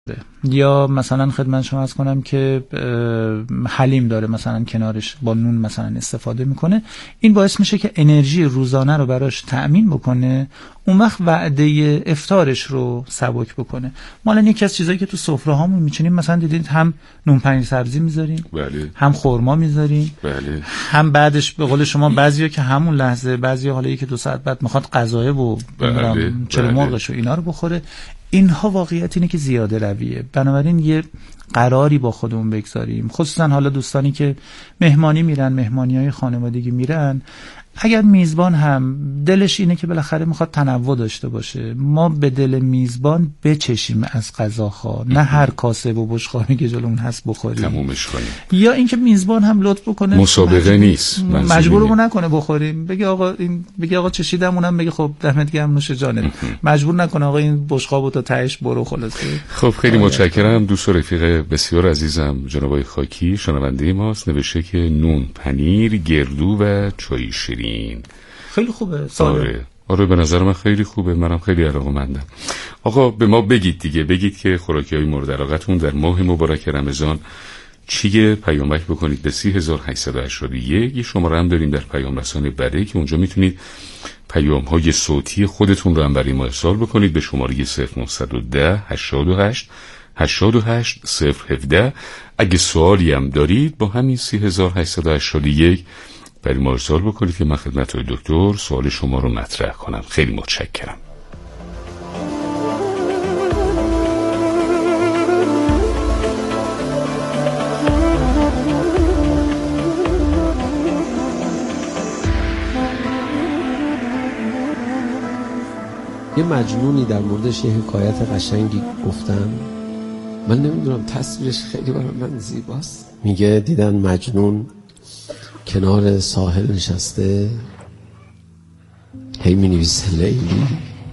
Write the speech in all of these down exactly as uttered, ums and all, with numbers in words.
یا مثلا خدمت شما عرض کنم که حلیم داره مثلا کنارش با نون مثلا استفاده میکنه، این باعث میشه که انرژی روزانه رو براش تأمین بکنه، اون وقت وعده افطارش رو سبک بکنه. ما الان یکی از چیزایی که تو سفره هامون میچینیم مثلا دیدید هم نون پنیر سبزی میذاریم، بله. هم خرما میذاریم، بله. هم بعدش به قول شما بعضیا که همون لحظه، بعضیا حالا یکی دو ساعت بعد میخواد غذایه و بله. چلو بله. مرغش و اینا رو بخوره. اینها واقعیت اینه که زیاده رویه. بنابراین یه قراری با خودمون بگذاریم، خصوصا حالا دوستانی که مهمانی میرن، مهمانی‌های خانوادگی میرن، اگر میزبان هم دلش اینه که بالاخره میخواد تنوع داشته باشه، ما به دل میزبان بچشیم از غذاها، نه هر کاسه و بشقابی که جلومون هست بخوریم، تمومش کنیم. یا اینکه میزبان هم لطف بکنه، مسابقه مجبور... نیست، مجبورمون نکنه بخوریم، بگی آقا این بگی آقا چشیدم، اونم بگی خب دمت گرم نوش جانت، مجبور نکنه آقا این بشقابو تا تهش برو خلاصه. خب خیلی متشکرم. دوست و رفیق بسیار عزیزم جناب آقای خاکی شنونده ماست، نوشته که نون، پنیر، گردو و چای شیرین. خیلی خوبه. ساده. آره. آره به نظر من خیلی خوبه، منم خیلی علاقه‌مندم. آقا به ما بگید دیگه، بگید که خوراکی‌های مورد علاقتون در ماه مبارک رمضان چیه؟ پیامک بکنید به سی هزار و هشتصد و هشتاد و یک. یه شماره هم داریم در پیام رسان بره که اونجا میتونید پیام‌های صوتی خودتون رو هم برای ما ارسال بکنید به شماره صفر نه یک صفر هشتاد و هشت هشتاد و هشت صفر هفده. اگه سوالی هم دارید با همین سی هزار و هشتصد و هشتاد و یک برای ما ارسال بکنید که من خدمت های دکتر سوال شما رو مطرح کنم. خیلی متشکرم. یه مجنونی در موردش یه حکایت قشنگی گفتن، من نمیدونم تصویرش خیلی برای من زیباست. میگه دیدن مجنون کنار ساحل نشسته، هی می نویسه لیلی،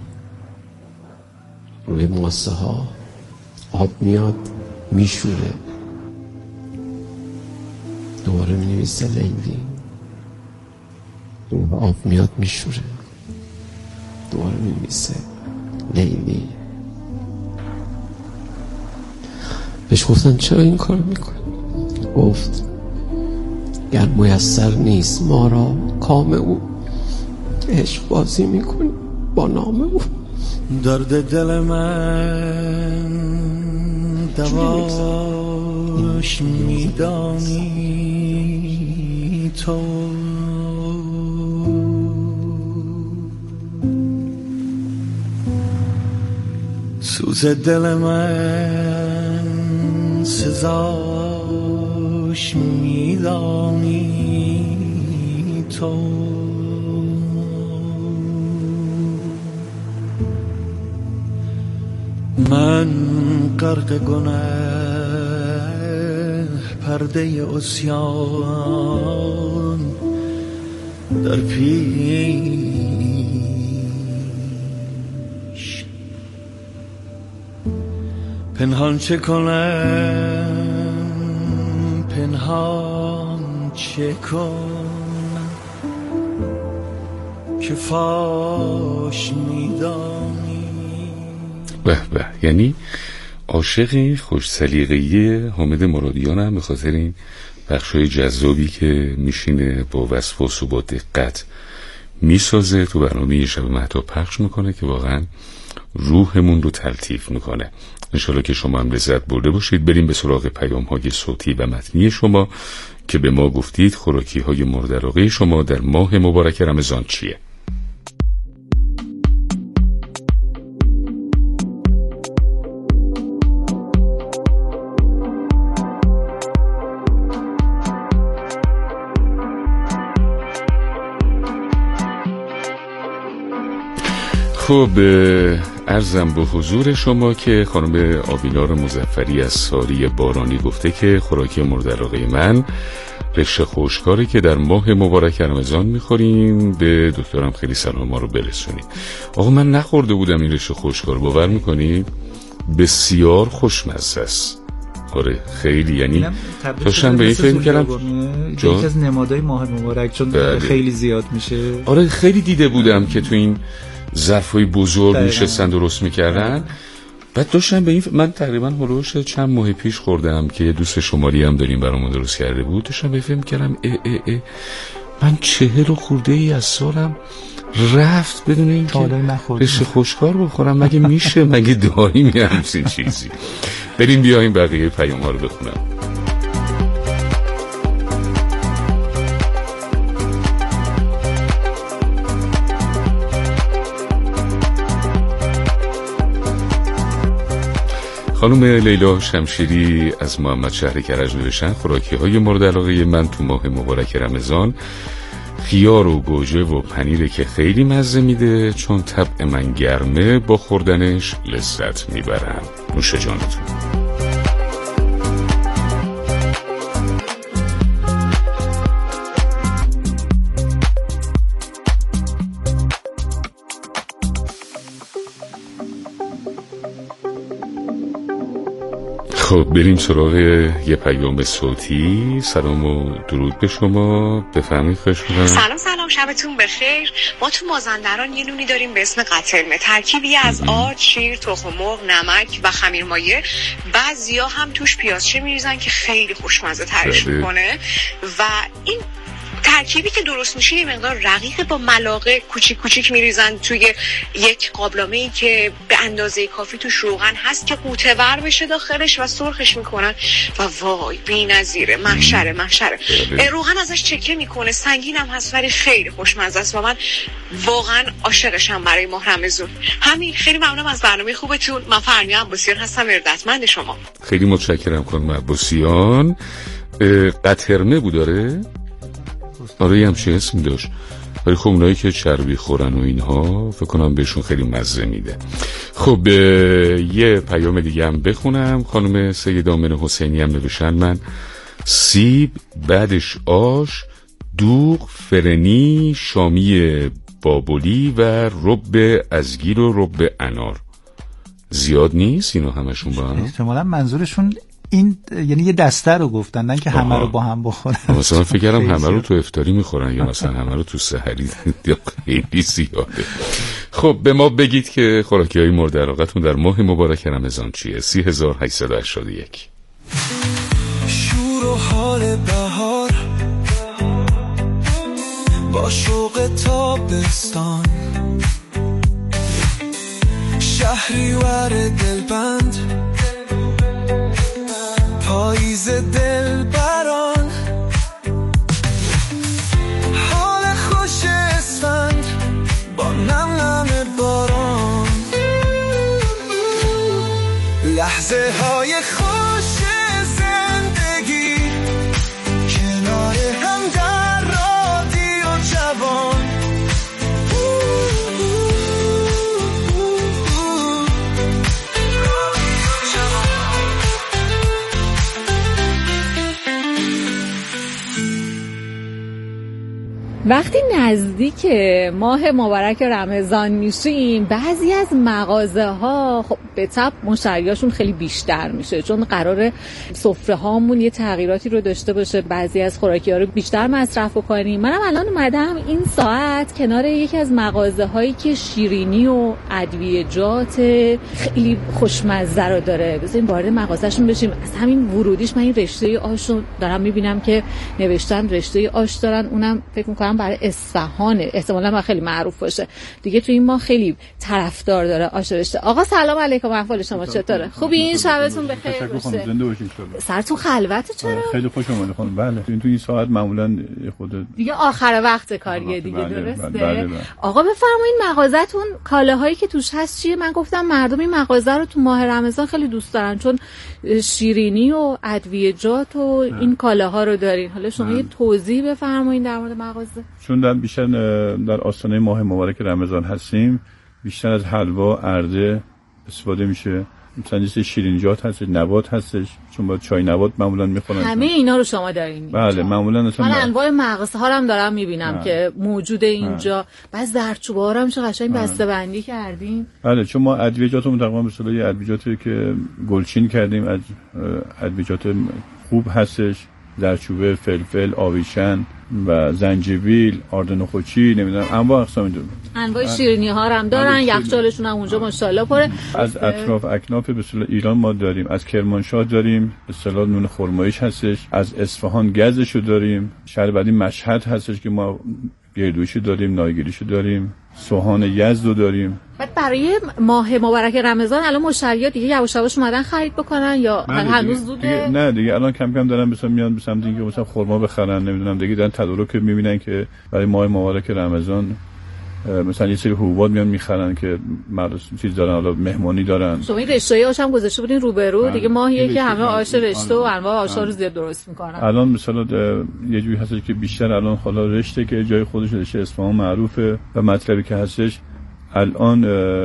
روی ماسه ها آب میاد میشوره، دوباره می نویسه لیلی، روی آب میاد میشوره، دوباره می نویسه لیلی. بهش گفتن چرا این کار میکنی؟ گفت گر میسر نیست ما را کام او، عشق بازی میکنی با نام او. درد دل من دواش میدانی تو، سوز دل من سزاش میدانی تو. من غرق گناه پرده عصیان در پیش، پنهان چه کنم پنهان چه کنم که فاش میدانی. به به، یعنی عاشق خوش سلیقه‌ای حامد مرادیان هم به خاطر این بخشای جذابی که میشینه با وسواس و با دقت میسازه تو برنامه شب مهتاب پخش میکنه که واقعا روحمون رو تلطیف میکنه. انشالله که شما هم لذت برده باشید. بریم به سراغ پیام های صوتی و متنی شما که به ما گفتید خوراکی های مورد علاقه شما در ماه مبارک رمضان چیه؟ خب عرضم به حضور شما که خانم آبینار مظفری از ساری بارانی گفته که خوراکی مورد علاقه من رشته خشکاره که در ماه مبارک رمضان میخوریم. به دکترم خیلی سلام ما رو برسونید. آقا من نخورده بودم این رشته خشکار، باور میکنید بسیار خوشمزه است. آره خیلی، یعنی داشتم به این فکر کردم یکی از نمادهای ماه مبارک چون بله. خیلی زیاد میشه. آره خیلی دیده بودم که تو این ظرفای بزرگ نشستن درست میکردن. بعد داشتم به این ف... من تقریبا هلوش چند ماه پیش خوردم که یه دوست شمالی هم داریم برامون درست کرده بود، داشتم به فهم کردم اه اه اه من چهل و خورده ای از سالم رفت بدون این که رشته خوشکار بخورم. مگه میشه؟ مگه داریم یه همچین چیزی؟ بریم بیاییم بقیه پیام ها رو بخونم. خانم لیلا شمشیری از محمد شهر کرج نوشتن خوراکی های مورد علاقه من تو ماه مبارک رمضان خیار و گوجه و پنیره که خیلی مزه میده، چون طبع من گرمه با خوردنش لذت میبرم. نوش جانتون. خب بریم سراغ یه پیام صوتی. سلام و درود به شما، بفرمایید. خواهش می‌کنم. سلام سلام، شبتون بخیر. ما تو مازندران یه نونی داریم به اسم قتلمه، ترکیبی از آرد، شیر، تخم مرغ، نمک و خمیرمایه. بعضیا هم توش پیازچه میریزن که خیلی خوشمزه ترش میکنه و این ترکیبی که درست میشه یه مقدار رقیق با ملاقه کوچیک کوچیک میریزن توی یک قابلمه‌ای که به اندازه کافی توش روغن هست که قوطه‌ور بشه داخلش و سرخش میکنن و وای بی‌نظیره، محشره محشره. روغن ازش چکه میکنه، سنگین هم هست ولی خیلی خوشمزه است و من واقعا عاشقشم برای ماه رمضان. همین، خیلی ممنونم از برنامه خوبتون. من فرنیا عباسیان هستم، ارادتمند شما. خیلی متشکرم خانم عباسیان. قترمه بود داره؟ آره همچین اسم داشت، ولی خب اونایی که چربی خورن و اینها فکر کنم بهشون خیلی مزه میده. خب یه پیام دیگه هم بخونم. خانم سید آمنه حسینی هم نوشتن من سیب، بعدش آش، دوغ، فرنی، شامی بابلی و رب ازگیر و رب انار. زیاد نیست اینا همشون با هم؟ احتمالا منظورشون این یعنی یه دسته رو گفتن، نه که همه رو با هم بخورن. مثلا فکر کردم همه رو تو افطاری میخورن یا مثلا همه رو تو سحری. خیلی زیاده. خب به ما بگید که خوراکی های مورد علاقتون در ماه مبارک رمضان چیه؟ سی هزار و هشتصد و هشتاد و یک. شور و حال بهار با شوق تابستان، شهریور دلبند، پاییز دلبران، حال خوش اسفند با نم نم باران، لحظه های خوش زندگی کنار هم در رادیو جوان. وقتی نزدیک ماه مبارک رمضان میشیم بعضی از مغازه ها خب به طب مشتریاشون خیلی بیشتر میشه، چون قراره سفره هامون یه تغییراتی رو داشته باشه، بعضی از خوراکی ها رو بیشتر مصرف کنیم. منم الان اومدم این ساعت کنار یکی از مغازه هایی که شیرینی و ادویه‌جات خیلی خوشمزه رو داره. بذاریم وارد مغازه‌شون بشیم. از همین ورودیش من این رشته آش رو دارم میبینم که نوشتن رشته آش دارن، اونم فکر میکنم برای اصفهانه، احتمالاً خیلی معروف باشه دیگه. تو این ما خیلی طرفدار داره آش رشته. آقا سلام علیکم، احوال شما چطوره؟ خوبی؟ این شبتون بخیر باشه. زنده باشین. سرتون خلوته چرا؟ خیلی خوش اومدید خانم. بله این تو این ساعت معمولاً خود دیگه آخر وقت کاریه دیگه. بله، درسته؟ بله، بله، بله. آقا بفرمایید مغازه‌تون کالاهایی که توش هست چیه؟ من گفتم مردم این مغازه رو تو ماه رمضان خیلی دوست دارن، چون شیرینی و ادویه‌جات و این کالاها رو دارین. حالا شما یه توضیح بفرمایید در مورد مغازه. چون در بیشتر در آستانه ماه مبارک رمضان هستیم، بیشتر از حلوا، ارده استفاده میشه. مثلا چیز شیرینیجات هست، نبات هستش، چون با چای نبات معمولا میخورن. همه اینا رو شما دارین؟ بله معمولا. من انواع مغازه ها رو هم دارم میبینم ها. که موجوده اینجا. بعض زردچوبه ها رو هم چه قشنگ بسته بندی کردین. بله چون ما ادویه‌جاتمون تقریبا به اصطلاح ادویه‌جاتی که گلچین کردیم، از ادویه‌جات خوب هستش. زردچوبه، فلفل، آویشن، و زنجبیل، آرد نخودچی، نمیدونم انواع اقسام داره. انواع شیرینی ها هم دارن، یخچالشون هم اونجا ماشاءالله پره. از اطراف اکناف به اصطلاح ایران ما داریم، از کرمانشاه داریم، به اصطلاح نون خرمایش هستش، از اصفهان گزشو داریم، شهر بعدی مشهد هستش که ما گردویشو داریم، نایگیریشو داریم، سوهان یزدو داریم. بعد برای ماه مبارک رمضان الان مشتریات دیگه یواش یواش اومدن خرید بکنن یا هنوز زوده؟ نه دیگه الان کم کم دارن مثلا میان به سمت اینکه مثلا خرما بخرن، نمیدونم دیگه دارن تدارک میبینن که برای ماه مبارک رمضان مثلا یه سری حبوبات میان میخرن که مراسم چیز دارن، حالا مهمانی دارن. شما این رشته آش هم گذاشته بودین روبرو دیگه، ماهیه که همه آش رشته و انواع آشا رو زیاد درست میکنن. الان مثلا یه جوری هستش که بیشتر الان حالا رشته که جای خودش رشته اصفهان معروفه و مطلبی که هستش الان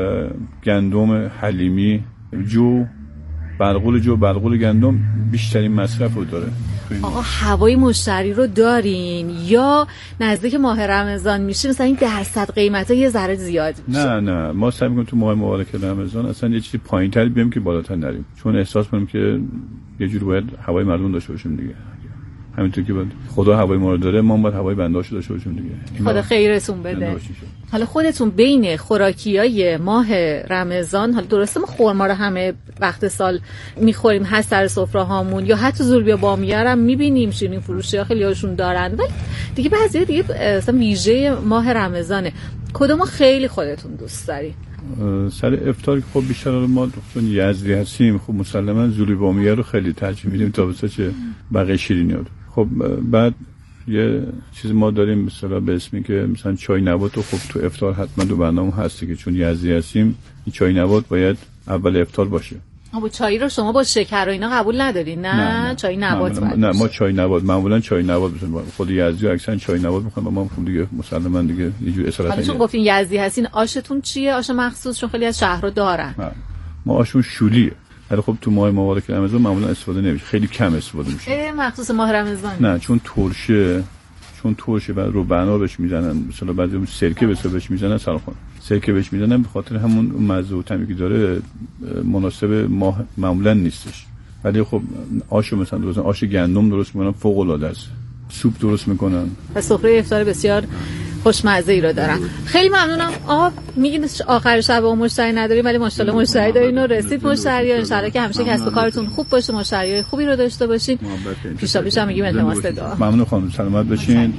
گندم حلیمی، جو، برقول جو، برقول گندم بیشترین مصرف رو داره. آقا هوای مشتری رو دارین یا نزدیک ماه رمضان میشه مثلا این درصد قیمتا یه ذره زیاد میشه؟ نه نه ما سعی می‌کنیم تو ماه مبارک رمضان اصلا یه چیزی پایین‌تر بیام که بالاتر نریم، چون احساس کنیم که یه جوری باید هوای مردم داشته باشیم دیگه. همینطور که خدا هوای ما رو داره، ما باید هوای بنداشو داشته باشیم دیگه. خدا خیرتون بده. حالا خودتون بین خوراکیای ماه رمضان، حالا درسته ما خرما رو همه وقت سال میخوریم، هست سر سفره هامون، یا حتی زولبیا بامیه هم میبینیم شیرین فروشی‌ها خیلی هاشون دارن، ولی دیگه بعضی دیگه مثلا ویژه ماه رمضانه. کدومو خیلی خودتون دوست داری؟ سر افطار که خب بیشتر ما چون یزدی هستیم خب مسلما زولبیا بامیه رو خیلی ترجیح میدیم تا به چه بقیه شیرینی‌ها. خب بعد یه چیز ما داریم مثلا به اسمی که مثلا چای نبات، خب تو افطار حتما دو برنامه هستی که چون یزدی هستیم این چای نبات باید اول افطار باشه. آبو چای رو شما با شکر و اینا قبول ندارین؟ نه, نه, نه. چای نبات باید. نه ما چای نبات معمولا چای نبات مثلا خود یزدی اکثرا چای نبات میخوان و ما خب دیگه مسلما دیگه یه جور اصالتا. حالا چون گفتین یزدی هستین، آشتون چیه؟ آش مخصوص؟ چون خیلی از شهرها دارن. ما آشون شولیه. ولی خب تو ماه مبارک رمضان معمولا استفاده نمیشه، خیلی کم استفاده میشه. مخصوص ماه رمضان؟ نه چون ترشه، چون ترشه بعد رو بنا بهش میزنن، مثلا بعضی اون سرکه بهش میزنن، سلام خانم سرکه بهش میزنن، به خاطر همون مزه و طعمی که داره مناسب ماه معمولا نیستش. ولی خب آش مثلا درست آش گندم درست میکنن فوق العاده است، سوپ درست میکنن و سفره افطار بسیار خوشمزه ای رو دارن. خیلی ممنونم. آقا میگین آخر شب و مشتری نداریم ولی ماشاءالله مشتری دارین و رسید مشتری. ان شاءالله که همیشه کسب و کارتون خوب باشه، مشتری خوبی رو داشته باشین. پیشا پیشا میگیم التماس دعا. ممنون خانم، سلامت باشین.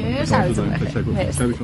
تشکر.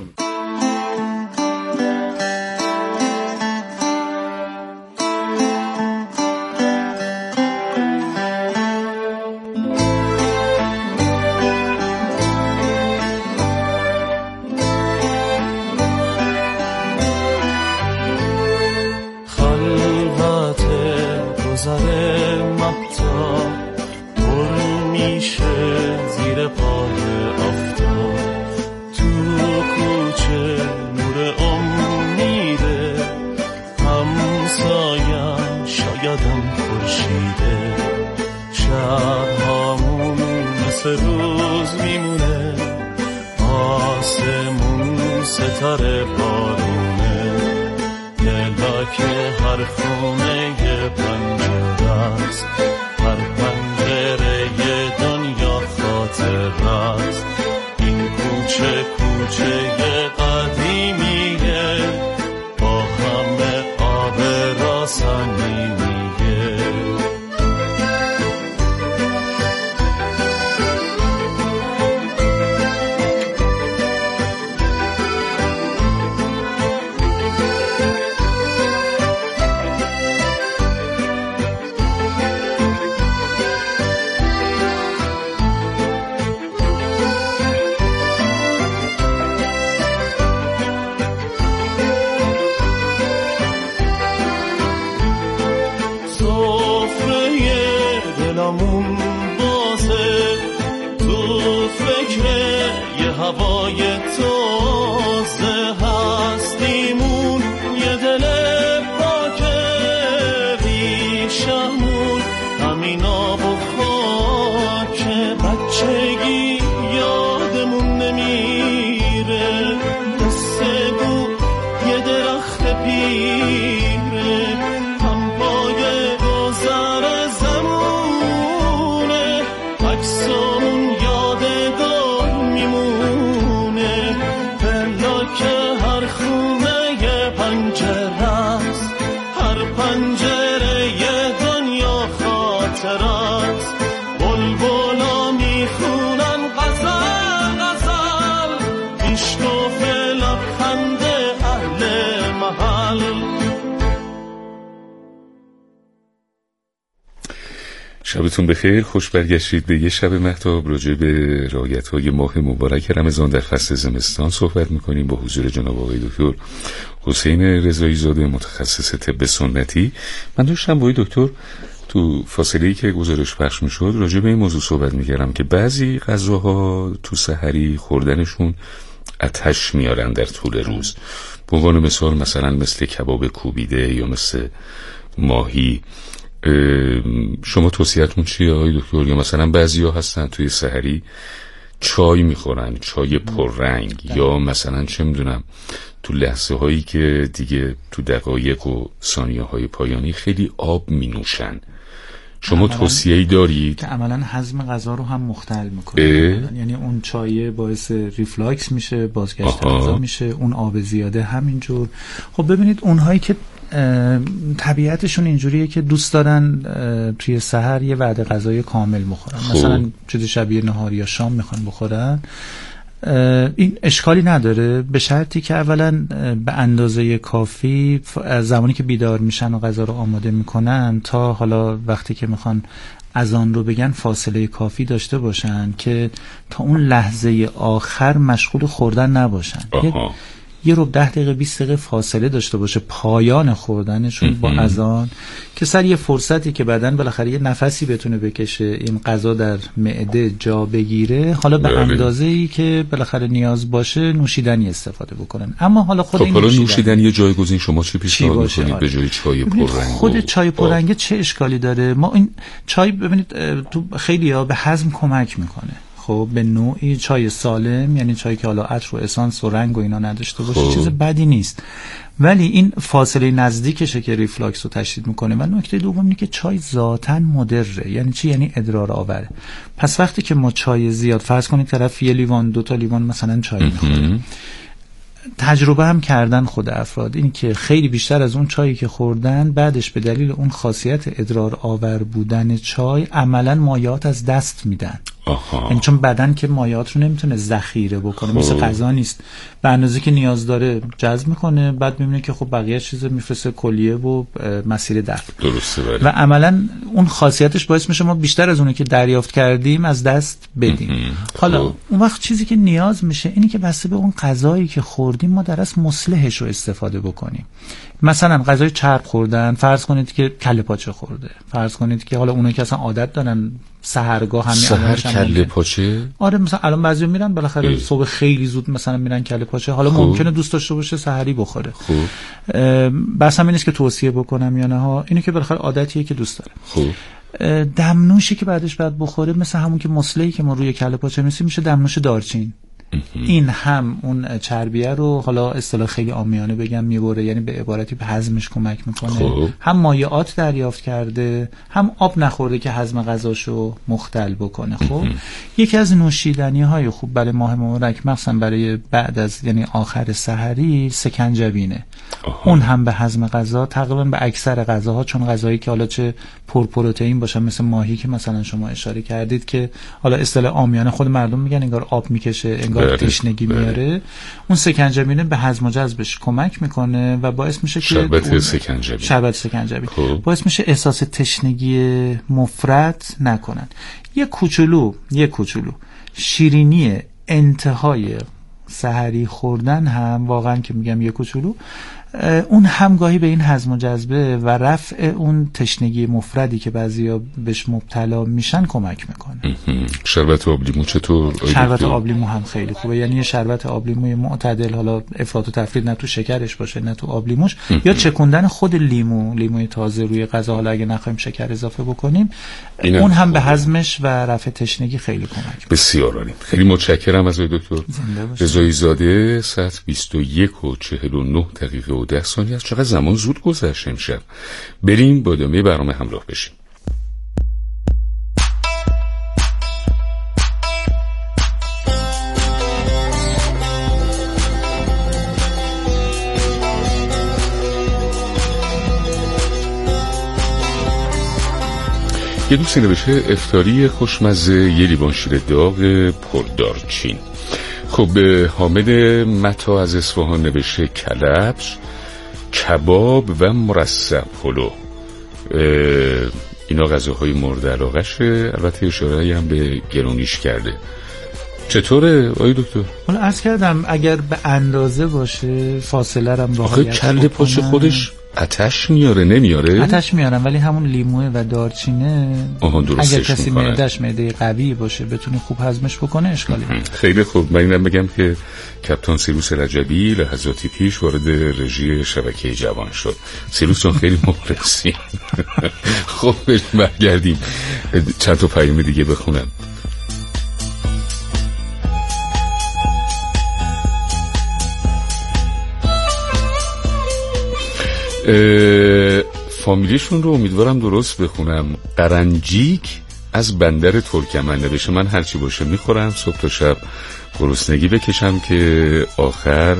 عکسامون یادگار میمونه. هست، بلبلا میخونن غزل غزل، پیشگاه لبخند اهل محل. شبتون بخیر، خوش برگشتید به یه شب مهتاب. راجع به رعایت‌های ماه مبارک رمضان در فصل زمستان صحبت می‌کنیم با حضور جناب آقای دکتر حسین رضایی زاده، متخصص طب سنتی. من داشتم با دکتر تو فاصله‌ای که گزارش پخش می‌شد راجع به این موضوع صحبت می‌کردم که بعضی غذاها تو سحری خوردنشون آتش میارن در طول روز. به عنوان مثال مثلا مثل کباب کوبیده یا مثل ماهی. شما توصیه‌تون چیه آقای دکتر؟ یا مثلا بعضیا هستن توی سحری چای میخورن، چای پررنگ، یا مثلا چه میدونم تو لحظه هایی که دیگه تو دقایق و ثانیه های پایانی خیلی آب مینوشن. شما توصیه‌ای دارید؟ که عملاً هضم غذا رو هم مختل میکنه. یعنی اون چای باعث ریفلاکس میشه، بازگشت غذا میشه، اون آب زیاده همینجور. خب ببینید اونهایی که طبیعتشون اینجوریه که دوست دارن توی سحر یه وعده غذای کامل بخورن، مثلا چیز شبیه نهار یا شام میخوان بخورن، این اشکالی نداره، به شرطی که اولا به اندازه کافی از زمانی که بیدار میشن و غذا رو آماده میکنن تا حالا وقتی که میخوان اذان رو بگن فاصله کافی داشته باشن که تا اون لحظه آخر مشغول خوردن نباشن. یه رو ده دقیقه بیست دقیقه فاصله داشته باشه پایان خوردنشون با اذان، که سر یه فرصتی که بدن بالاخره یه نفسی بتونه بکشه، این غذا در معده جا بگیره، حالا به اندازه‌ای که بالاخره نیاز باشه نوشیدنی استفاده بکنن. اما حالا خود این نوشیدنی, نوشیدنی جایگزین شما چی پیشنهاد می‌کنید به جای چای پررنگ؟ خود چای پررنگ چه اشکالی داره؟ ما این چای ببینید تو خیلی‌ها به هضم کمک میکنه. خب به نوعی چای سالم، یعنی چایی که حالا عطر و اسانس و رنگ و اینا نداشته باشه، چیز بدی نیست، ولی این فاصله نزدیکشه که ریفلاکس رو تشدید میکنه. و نکته دوم اینه که چای ذاتاً مضره. یعنی چی؟ یعنی ادرار آوره. پس وقتی که ما چای زیاد، فرض کنید طرف یه لیوان دو تا لیوان مثلا چای میخوره، تجربه هم کردن خود افراد این که خیلی بیشتر از اون چایی که خوردن بعدش به دلیل اون خاصیت ادرار آور بودن چای عملا مایعات از دست میدن. یعنی چون بدن که مایعات رو نمیتونه ذخیره بکنه، مثل غذا نیست، به اندازه که نیاز داره جذب میکنه، بعد میبینه که خب بقیه چیز میفرسته کلیه و مسیر دفع. درسته بله. و عملا اون خاصیتش باعث میشه ما بیشتر از اونی که دریافت کردیم از دست بدیم. حالا اون وقت چیزی که نیاز میشه اینی که بسته به اون غذایی که خوردیم ما در اصل مصلحش رو استفاده بکنیم. مثلا غذای چرب خوردن، فرض کنید که کله پاچه خورده، فرض کنید که حالا اونایی که اصلا عادت دارن سحرگاه همین سحر کله پاچه، آره مثلا الان بعضیا میرن بالاخره صبح خیلی زود مثلا میرن کله پاچه، حالا خوب. ممکنه دوست داشته باشه سحری بخوره. خوب. بس همین نیست که توصیه بکنم یا نه ها، اینه که بالاخره عادتیه که دوست داره. خوب. دمنوشی که بعدش بعد بخوره مثل همون که مصلحی که ما روی کله پاچه میسیم میشه دمنوش دارچین. این هم اون چربیه رو حالا اصطلاح خیلی عامیانه بگم میبره، یعنی به عبارتی به هضمش کمک میکنه. خوب. هم مایعات دریافت کرده، هم آب نخورده که هضم غذاشو مختل بکنه. خب یکی از نوشیدنی های خوب برای ماه مبارک مثلا برای بعد از یعنی آخر سحری سکنجبینه. آها. اون هم به هضم غذا تقریبا به اکثر غذاها، چون غذایی که حالا چه پرپروتئین باشه مثل ماهی که مثلا شما اشاره کردید که حالا اصطلاح عامیانه خود مردم میگن انگار آب میکشه، انگار تشنگی میاره، اون سکنجبینه به هضم و جذبش کمک میکنه و باعث میشه که شربت سکنجبی شربت سکنجبی باعث میشه احساس تشنگی مفرط نکنن. یه کوچولو یه کوچولو شیرینی انتهای سحری خوردن هم واقعا که میگم یه کوچولو، اون همگاهی به این هضم و جذبه و رفع اون تشنگی مفردی که بعضیا بهش مبتلا میشن کمک میکنه. شربت آب لیمو چطور؟ شربت آب لیمو هم خیلی خوبه، یعنی یه شربت آب لیموی معتدل، حالا افراط و تفرید نه تو شکرش باشه نه تو آب لیموش، یا چکوندن خود لیمو، لیموی تازه روی غذا، حالا اگه نخوایم شکر اضافه بکنیم اون هم به هضمش و رفع تشنگی خیلی کمک. بسیار عالی، خیلی متشکرم از دکتر رضایی زاده. ساعت بیست و یک و چهل و نه دقیقه و ده ثانیه است. چقدر زمان زود گذشت امشب. بریم با ادامه برنامه همراه بشیم. یه دوستی نوشته افطاری خوشمزه یه لیوان شیر داغ پردارچین. خب حامد متا از اصفهان نوشته کلبش، کباب و مرسب پلو. اینا غذاهای مورد علاقشه. البته اشاره هم به گرونیش کرده. چطوره آقای دکتر؟ حالا عرض کردم اگر به اندازه باشه فاصله رم آخه کله پاچ خودش آتش میاره نمیاره؟ آتش میارم، ولی همون لیموه و دارچینه اگر کسی معده‌اش معده قوی باشه بتونه خوب هضمش بکنه اشکالی نداره. خیلی خوب. من اینم بگم که کاپیتان سیروس رجبی لحظاتی پیش وارد رژی شبکه جوان شد. سیروس جان خیلی مخلصی. خب برگردیم چند تا پیام دیگه بخونم. فامیلیشون رو امیدوارم درست بخونم. قرنجیک از بندر ترکمن نوشته من هرچی باشه میخورم، صبح تا شب گرسنگی بکشم که آخر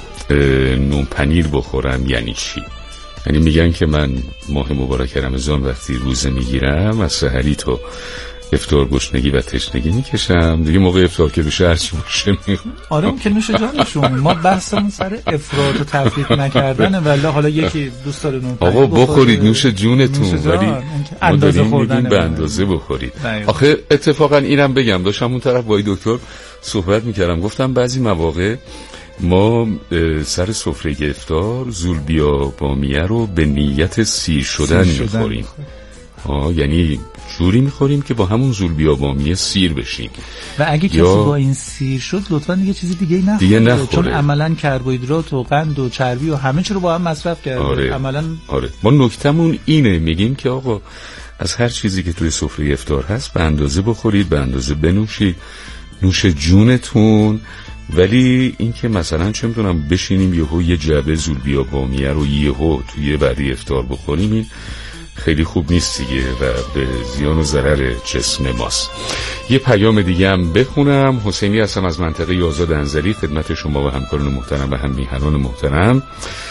نون پنیر بخورم. یعنی چی؟ یعنی میگن که من ماه مبارک رمضان وقتی روزه میگیرم از سحری تا افطار گشنگی و تشنگی میکشم، دیگه موقع افطار که بشه هرچی باشه میخورم. آره اون که نوش جانشون. ما بحثمون سر افراط و تفریط نکردنه، ولی حالا یکی دوست داره نون آقا بخورید نوش جونتون، ولی اندازه خوردن به اندازه بخورید. آخه اتفاقا اینم بگم، داشتم اون طرف با دکتر صحبت میکردم، گفتم بعضی مواقع ما سر سفره افطار زولبیا بامیه رو به نیت سیر شدن میخوریم. آه یعنی جوری میخوریم که با همون زولبیا بامیه سیر بشیم. و اگه کسی با این سیر شد لطفا دیگه چیزی دیگه نخوره، دیگه نخوره. چون عملا کربوهیدرات و قند و چربی و همه چی رو با هم مصرف کرده. آره. عملا آره. ما نکتمون اینه، میگیم که آقا از هر چیزی که توی سفره افطار هست به اندازه بخورید، به اندازه بنوشید، نوش جونتون. ولی این که مثلا چه میدونم بشینیم یهو یه جعبه زولبیا بامیه رو یهو توی بعدی افطار بخوریم، این خیلی خوب نیست دیگه و به زیان و ضرر جسم ماست. یه پیام دیگه هم بخونم. حسینی هستم از منطقه آزاد انزلی، خدمت شما و همکاران محترم و هم میهنان محترم.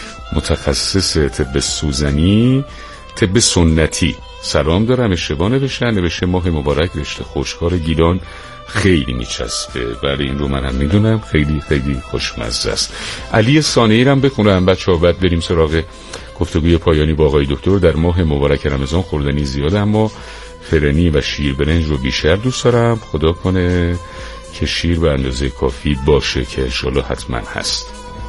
متخصص طب سوزنی، طب سنتی. سلام دارم، اشتباه نوشتم، نوشته ماه مبارک رشته خوشکار گیلان خیلی میچسبه. بله این رو من هم میدونم، خیلی خیلی خوشمزه است. علی صانعی رو هم بخونم بچه‌ها، بعد بریم سراغ گفتگوی پایانی با آقای دکتر. در ماه مبارک رمضان خوردنی زیاده، اما فرنی و شیر برنج رو بیشتر دوست دارم. خدا کنه که شیر به اندازه کافی باشه که انشالله حتما هست.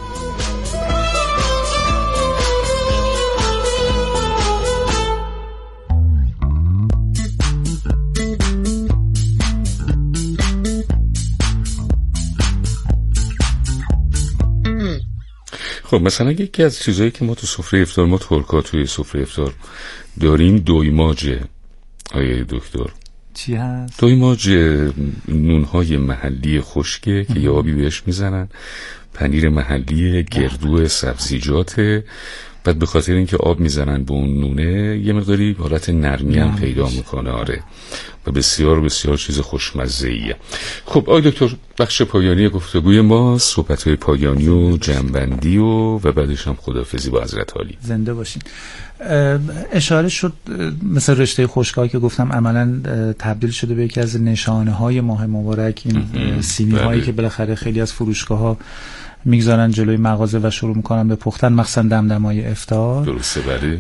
خب مثلا یکی از چیزایی که ما تو سفره افطار، ما ترکا توی سفره افطار داریم دویماجه. آیه دکتر چی هست؟ دویماج نونهای محلی خشکه که یه آبی بهش میزنن، پنیر محلی، گردو سبزیجاته، بعد به خاطر اینکه آب میزنن به اون نونه یه مقداری حالت نرمی هم پیدا میکنه. آره و بسیار بسیار چیز خوشمزه‌ایه. خب آقای دکتر بخش پایانی گفتگوی ما صحبت‌های پایانی و جنبندی و و بعدش هم خداحافظی با حضرت عالی. زنده باشین. اشاره شد مثل رشته خشک‌ها که گفتم عملاً تبدیل شده به یکی از نشانه‌های ماه مبارک، این سینی‌هایی که بالاخره خیلی از فروشگاه‌ها میگذارن جلوی مغازه و شروع میکنن به پختن، مخصوصا دمدمای افطار. درسته. بله.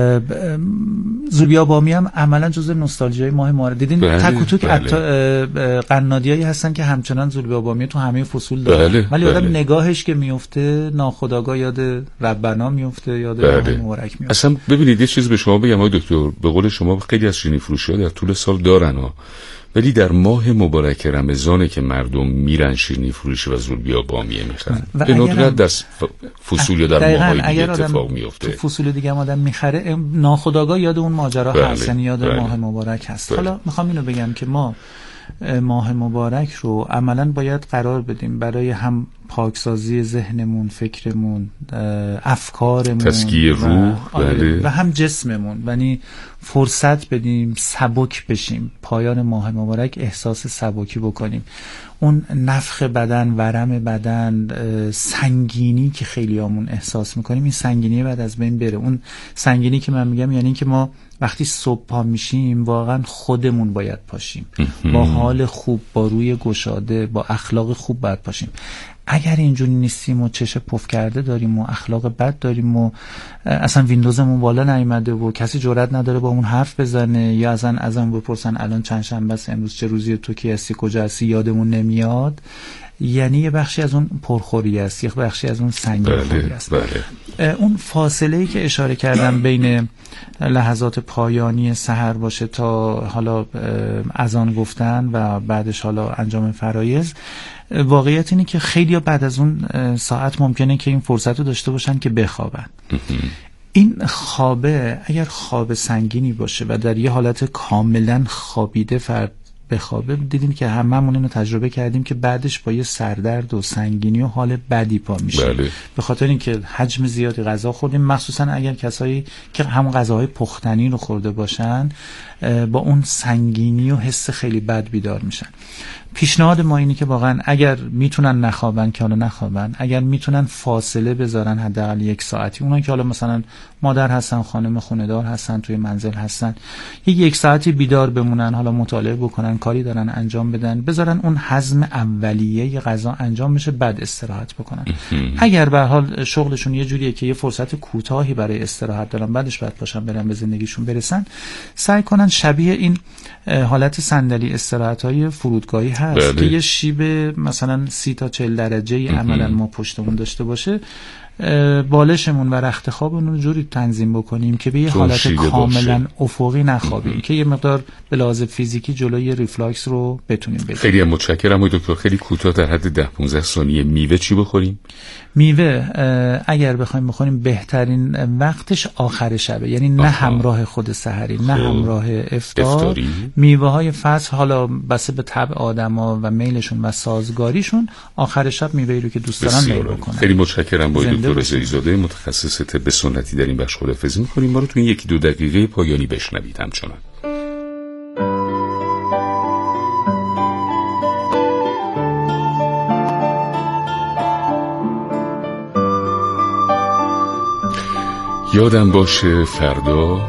زولبیا بامی هم عملا جزء نوستالژیای ماه مبارک. دیدین بله. تک و توک بله. قنادیایی هستن که همچنان زولبیا بامی تو همه فصول داره. بله. ولی بله. آدم نگاهش که میفته ناخودآگاه یاد ربنا میفته، یاد بله. ماه مبارک میفته. اصلا ببینید یه چیز به شما بگم آقای دکتر، به قول شما خیلی از شیرینی فروشی‌ها در طول سال دارن ها، ولی در ماه مبارک رمضانه که مردم میرن شیرینی فروشی و زولبیا بامیه میخرن. به ندرت در فصول یا در ماهای دیگه اتفاق میفته. تو فصول دیگه هم آدم میخره ناخودآگاه یاد اون ماجرا بله. هست، یعنی یاد بله. ماه مبارک هست. بله. حالا میخوام اینو بگم که ما ماه مبارک رو عملاً باید قرار بدیم برای هم پاکسازی ذهنمون، فکرمون، افکارمون، تسکیه روح و, بله. و هم جسممون، یعنی فرصت بدیم سبک بشیم. پایان ماه مبارک احساس سبکی بکنیم. اون نفخ بدن، ورم بدن، سنگینی که خیلیامون احساس میکنیم، این سنگینی بعد از بین بره. اون سنگینی که من میگم یعنی که ما وقتی صبح پا میشیم واقعا خودمون باید پاشیم، با حال خوب، با روی گشاده، با اخلاق خوب باید پاشیم. اگر اینجوری نیستیم و چش پف کرده داریم و اخلاق بد داریم و اصلا ویندوزمون بالا نیامده و کسی جرئت نداره با اون حرف بزنه یا اصلا ازم بپرسن الان چند شنبه است، امروز چه روزیه، تو کی هستی، کجا هستی، یادمون نمیاد، یعنی یه بخشی از اون پرخوری است، یه بخشی از اون سنگین خوری است. بله. اون فاصله‌ای که اشاره کردم بین لحظات پایانی سحر باشه تا حالا اذان گفتن و بعدش حالا انجام فرایض، واقعیت اینه که خیلی بعد از اون ساعت ممکنه که این فرصت رو داشته باشن که بخوابن. این خوابه اگر خواب سنگینی باشه و در یه حالت کاملا خوابیده فرد بخوابه، دیدیم که هممون اینو تجربه کردیم که بعدش با یه سردرد و سنگینی و حال بدی پا میشه. بله. به خاطر اینکه حجم زیادی غذا خوردیم، مخصوصا اگر کسایی که همون غذاهای پختنی رو خورده باشن با اون سنگینی و حس خیلی بد بیدار میشن. پیشنهاد ما اینه که واقعا اگر میتونن نخوابن که حالا نخوابن، اگر میتونن فاصله بذارن حداقل یک ساعتی، اونایی که حالا مثلا مادر هستن، خانم خونه‌دار هستن، توی منزل هستن، یک یک ساعتی بیدار بمونن، حالا مطالعه بکنن، کاری دارن انجام بدن، بذارن اون هضم اولیه غذا انجام بشه، بعد استراحت بکنن. اگر به حال شغلشون یه جوریه که یه فرصت کوتاهی برای استراحت دارن، بعدش بعد باشن برن به زندگیشون برسن، سعی کنن شبیه این حالت صندلی استراحت‌های فرودگاهی هست بله. که یه شیب مثلا سی تا چهل درجه عملا ما پشتمون داشته باشه، بالشمون و رخت خوابمون رو جوری تنظیم بکنیم که به یه حالت کاملا افقی نخوابیم که یه مقدار به لحاظ فیزیکی جلوی ریفلاکس رو بتونیم بگیریم. خیلی متشکرم دکتر. خیلی کوتاه در حد ده پانزده ثانیه، میوه چی بخوریم؟ میوه اگر بخوایم بخوریم بهترین وقتش آخر شبه، یعنی نه آها. همراه خود سحری، نه همراه افطار. میوه های فصل حالا بسه به طبع آدما و میلشون و سازگاریشون، آخر شب میوه‌ای رو که دوست دارن میل بکنن. خیلی متشکرم با دکتر رضایی‌زاده متخصص طب سنتی در این بخش خداحافظی می‌کنیم. ما رو تو این یکی دو دقیقه پایانی بشنوید همچنان. یادم باشه فردا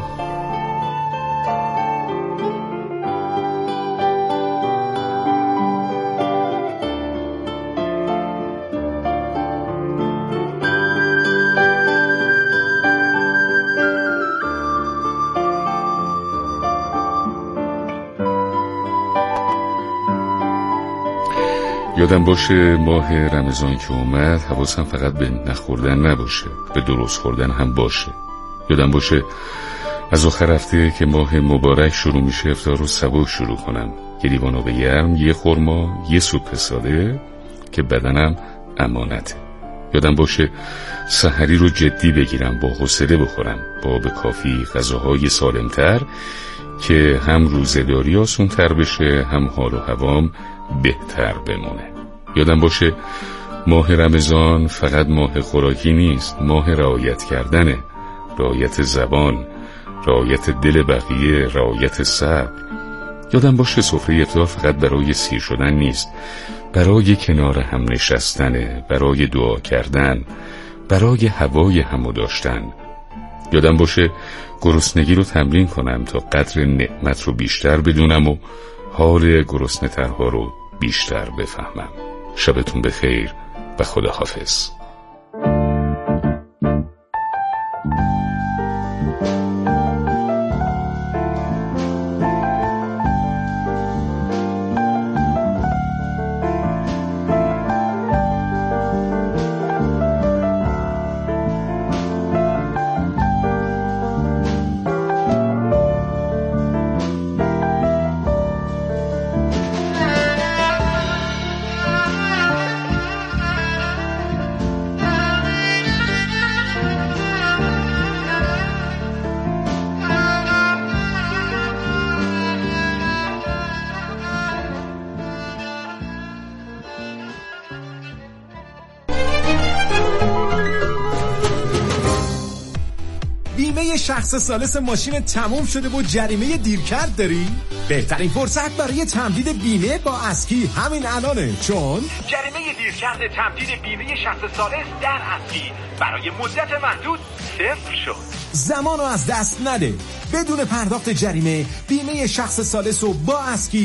یادم باشه ماه رمضان که اومد حواسم فقط به نخوردن نباشه، به درست خوردن هم باشه. یادم باشه از آخر هفته که ماه مبارک شروع میشه افطار رو سبک شروع کنم، یه لیوان آب گرم، یه خرما، یه سوپ ساده که بدنم امانته. یادم باشه سحری رو جدی بگیرم، با حوصله بخورم، با آب کافی، غذاهای سالمتر که هم روزه‌داری آسان‌تر بشه، هم حال و هوام بهتر بمونه. یادم باشه ماه رمضان فقط ماه خوراکی نیست، ماه رعایت کردنه، رعایت زبان، رعایت دل بقیه، رعایت صبر. یادم باشه سفره افطار فقط برای سیر شدن نیست، برای کنار هم نشستنه، برای دعا کردن، برای هوای همو داشتن. یادم باشه گرسنگی رو تمرین کنم تا قدر نعمت رو بیشتر بدونم و حال گرسنه ترها رو بیشتر بفهمم. شبتون بخیر و خداحافظ. شخص ثالث ماشین تموم شده و جریمه دیرکرد داری؟ بهترین فرصت برای تمدید بیمه با اسکی همین الانه، چون جریمه دیرکرد تمدید بیمه شخص ثالث در اسکی برای مدت محدود صفر شد. زمانو از دست نده. بدون پرداخت جریمه بیمه شخص ثالث رو با اسکی